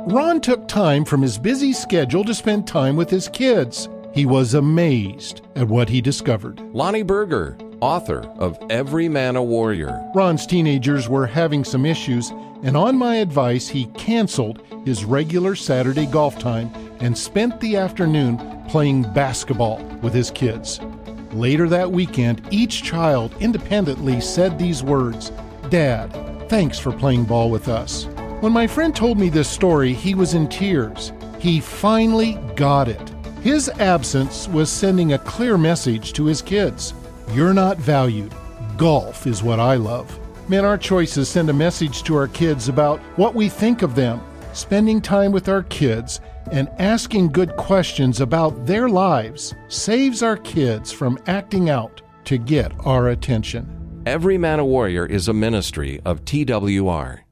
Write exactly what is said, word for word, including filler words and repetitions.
Ron took time from his busy schedule to spend time with his kids. He was amazed at what he discovered. Lonnie Berger, author of Every Man a Warrior. Ron's teenagers were having some issues, and on my advice, he canceled his regular Saturday golf time and spent the afternoon playing basketball with his kids. Later that weekend, each child independently said these words, "Dad, thanks for playing ball with us." When my friend told me this story, he was in tears. He finally got it. His absence was sending a clear message to his kids. You're not valued. Golf is what I love. Man, our choices send a message to our kids about what we think of them. Spending time with our kids and asking good questions about their lives saves our kids from acting out to get our attention. Every Man a Warrior is a ministry of T W R.